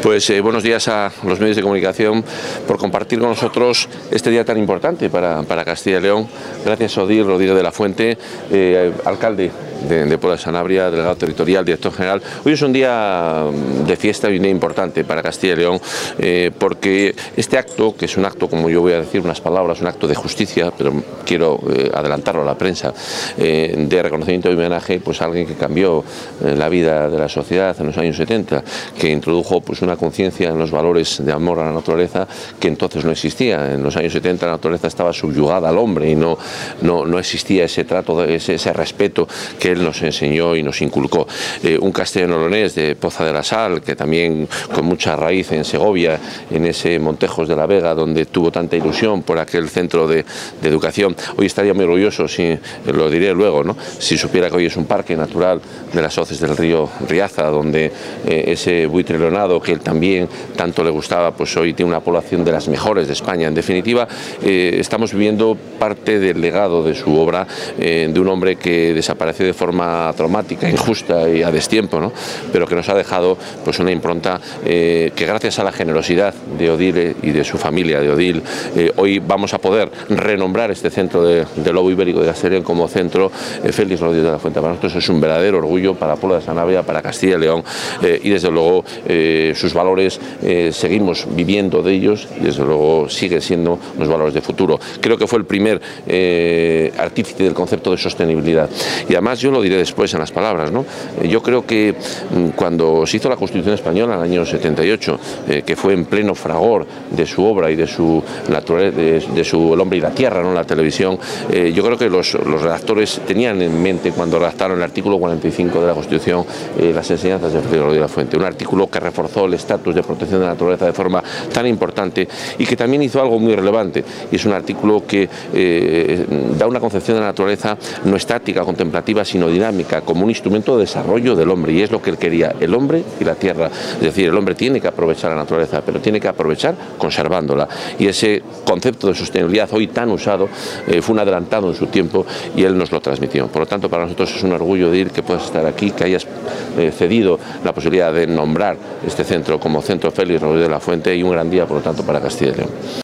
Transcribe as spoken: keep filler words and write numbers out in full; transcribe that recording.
Pues eh, buenos días a los medios de comunicación por compartir con nosotros este día tan importante para, para Castilla y León. Gracias a Odil Rodríguez de la Fuente, eh, alcalde de, de Puebla de Sanabria, delegado territorial, director general. Hoy es un día de fiesta y un día importante para Castilla y León, eh, porque este acto, que es un acto, como yo voy a decir unas palabras, un acto de justicia, pero quiero eh, adelantarlo a la prensa, eh, de reconocimiento y homenaje pues, a alguien que cambió eh, la vida de la sociedad en los años setenta, que introdujo pues, una conciencia en los valores de amor a la naturaleza que entonces no existía. En los años setenta la naturaleza estaba subyugada al hombre y no, no, no existía ese trato, ese, ese respeto que él nos enseñó y nos inculcó. Eh, un castellano-leonés de Poza de la Sal, que también con mucha raíz en Segovia, en ese Montejos de la Vega, donde tuvo tanta ilusión por aquel centro de, de educación. Hoy estaría muy orgulloso, si, lo diré luego, ¿no? si supiera que hoy es un parque natural de las hoces del río Riaza, donde eh, ese buitre leonado que él también tanto le gustaba, pues hoy tiene una población de las mejores de España. En definitiva, eh, estamos viviendo parte del legado de su obra, eh, de un hombre que desapareció de forma traumática, injusta y a destiempo, ¿no? pero que nos ha dejado pues una impronta eh, que gracias a la generosidad de Odil y de su familia, de Odil, eh, hoy vamos a poder renombrar este centro de, de lobo ibérico de Castilla y León como centro eh, Félix Rodríguez de la Fuente. Para nosotros es un verdadero orgullo para Puebla de Sanabria, para Castilla y León, eh, y desde luego eh, sus valores eh, seguimos viviendo de ellos y desde luego sigue siendo los valores de futuro. Creo que fue el primer eh, artífice del concepto de sostenibilidad y además yo lo diré después en las palabras, ¿no? Eh, yo creo que mm, cuando se hizo la Constitución Española en el año setenta y ocho, eh, que fue en pleno fragor de su obra y de su naturaleza, de, de su El hombre y la tierra, ¿no? la televisión, eh, yo creo que los, los redactores tenían en mente cuando redactaron el artículo cuarenta y cinco de la Constitución eh, las enseñanzas de Félix Rodríguez de la Fuente, un artículo que reforzó el estatus de protección de la naturaleza de forma tan importante y que también hizo algo muy relevante, y es un artículo que eh, da una concepción de la naturaleza no estática, contemplativa, sino dinámica, como un instrumento de desarrollo del hombre, y es lo que él quería, el hombre y la tierra. Es decir, el hombre tiene que aprovechar la naturaleza, pero tiene que aprovechar conservándola, y ese concepto de sostenibilidad hoy tan usado eh, fue un adelantado en su tiempo y él nos lo transmitió. Por lo tanto, para nosotros es un orgullo de ir que puedas estar aquí, que hayas eh, cedido la posibilidad de nombrar este centro como Centro Félix Rodríguez de la Fuente, y un gran día, por lo tanto, para Castilla y León.